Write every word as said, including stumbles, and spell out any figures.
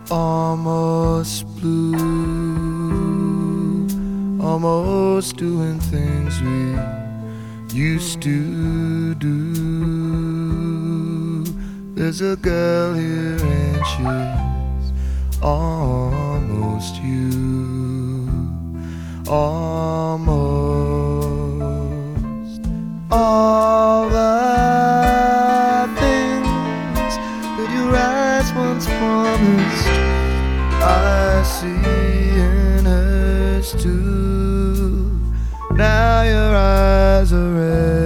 Almost blue, almost doing things we used to do. There's a girl here and she's almost you. Almost all the things that your eyes once promised I see in hers too. Now your eyes are red.